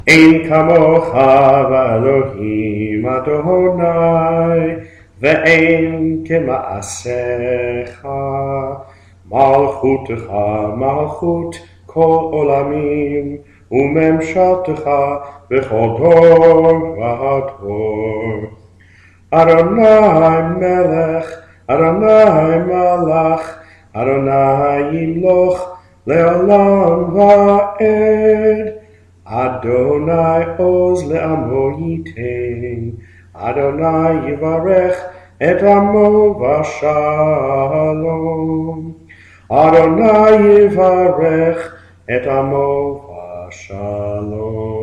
אין כמוך ואלוהים אדוני, ואין כמעשיך. מלכותך מלכות כל עולמים, וממשלתך בכל דור ודור. אדוני מלך, אדוני מלך, אדוני ימלוך לעולם ועד. אדוני עוז לעמו ייתן, אדוני יברך את עמו בשלום. אדוני יברך את עמו בשלום.